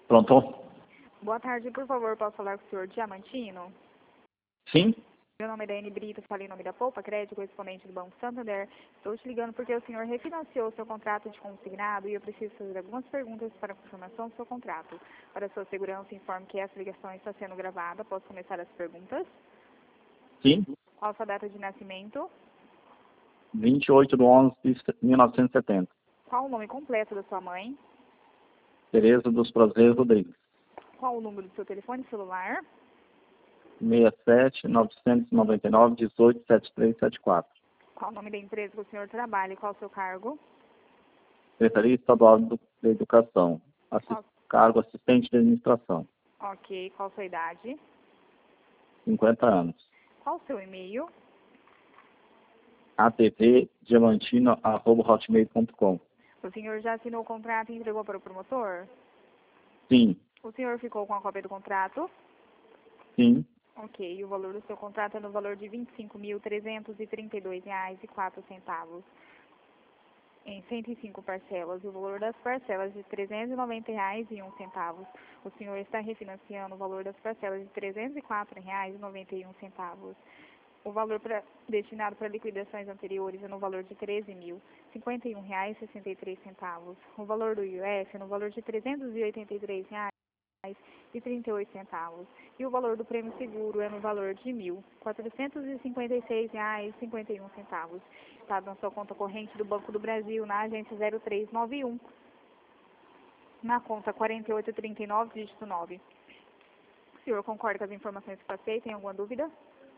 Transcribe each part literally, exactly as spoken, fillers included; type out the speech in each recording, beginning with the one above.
Pronto? Boa tarde, por favor, posso falar com o senhor Diamantino? Sim? Meu nome é Daiane Brito, falei em nome da Poupa Crédito, correspondente do Banco Santander. Estou te ligando porque o senhor refinanciou seu contrato de consignado e eu preciso fazer algumas perguntas para a confirmação do seu contrato. Para sua segurança, informe que essa ligação está sendo gravada. Posso começar as perguntas? Sim? Qual a sua data de nascimento? vinte e oito de onze de mil novecentos e setenta. Qual o nome completo da sua mãe? Tereza dos Prazeres Rodrigues. Qual o número do seu telefone celular? seis sete nove nove nove um oito sete três sete quatro. Qual o nome da empresa que o senhor trabalha e qual o seu cargo? Secretaria Estadual da Educação. Assis- Qual... Cargo assistente de administração. Ok, qual a sua idade? cinquenta anos. Qual o seu e-mail? atvdiamantino arroba hotmail ponto com. O senhor já assinou o contrato e entregou para o promotor? Sim. O senhor ficou com a cópia do contrato? Sim. Ok, o valor do seu contrato é no valor de vinte e cinco mil trezentos e trinta e dois reais e quatro centavos, em cento e cinco parcelas. E o valor das parcelas de trezentos e noventa reais e um centavo. O senhor está refinanciando o valor das parcelas de trezentos e quatro reais e noventa e um centavos. O valor pra, destinado para liquidações anteriores é no valor de treze mil cinquenta e um reais e sessenta e três centavos. O valor do I O F é no valor de trezentos e oitenta e três reais e trinta e oito centavos. E o valor do prêmio seguro é no valor de mil quatrocentos e cinquenta e seis reais e cinquenta e um centavos. Está na sua conta corrente do Banco do Brasil, na agência zero três nove um, na conta quarenta e oito trinta e nove, dígito nove. O senhor concorda com as informações que passei? Tem alguma dúvida?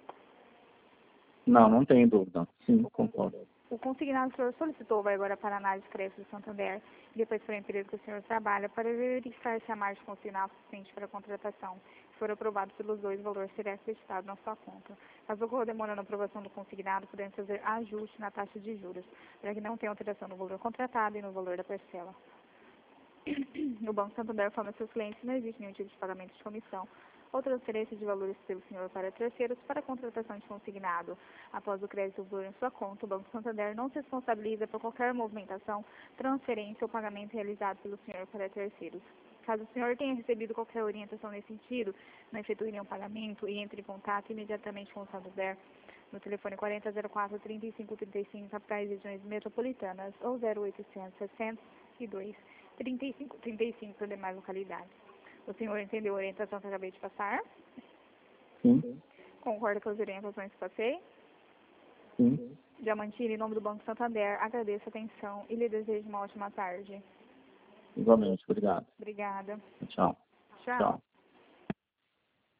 Não, não tenho dúvida. Sim, O, con concordo. o consignado que o senhor solicitou vai agora para a análise de crédito do Santander e depois para a empresa que o senhor trabalha para verificar se a margem consignada é suficiente para a contratação. Se for aprovado pelos dois, o valor será acreditado na sua conta. Caso ocorra demora na aprovação do consignado, podemos fazer ajuste na taxa de juros, para que não tenha alteração no valor contratado e no valor da parcela. No Banco Santander informa seus clientes que não existe nenhum tipo de pagamento de comissão ou transferência de valores pelo senhor para terceiros para a contratação de consignado. Após o crédito do valor em sua conta, o Banco Santander não se responsabiliza por qualquer movimentação, transferência ou pagamento realizado pelo senhor para terceiros. Caso o senhor tenha recebido qualquer orientação nesse sentido, não efetue nenhum pagamento e entre em contato imediatamente com o Santander no telefone quarenta zero quatro, trinta e cinco trinta e cinco, capitais e regiões metropolitanas, ou zero oitocentos, sessenta e dois, trinta e cinco trinta e cinco para demais localidades. O senhor entendeu a orientação que eu acabei de passar? Sim. Concorda com as orientações que passei? Sim. Diamantino, em nome do Banco Santander, agradeço a atenção e lhe desejo uma ótima tarde. Igualmente. Obrigado. Obrigada. Tchau. Tchau. Tchau.